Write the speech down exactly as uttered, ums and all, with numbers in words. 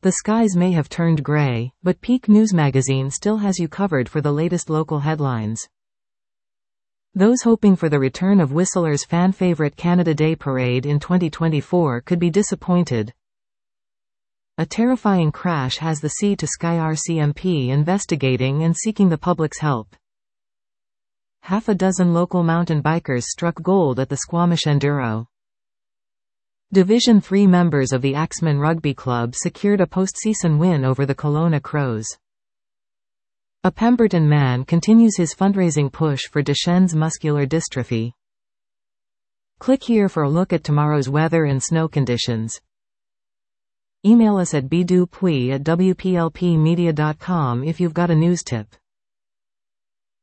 The skies may have turned gray, but Peak News Magazine still has you covered for the latest local headlines. Those hoping for the return of Whistler's fan-favorite Canada Day Parade in twenty twenty-four could be disappointed. A terrifying crash has the Sea to Sky R C M P investigating and seeking the public's help. Half a dozen local mountain bikers struck gold at the Squamish Enduro. Division three members of the Axemen Rugby Club secured a postseason win over the Kelowna Crows. A Pemberton man continues his fundraising push for Duchenne's muscular dystrophy. Click here for a look at tomorrow's weather and snow conditions. Email us at b dupuis at w p l p media dot com if you've got a news tip.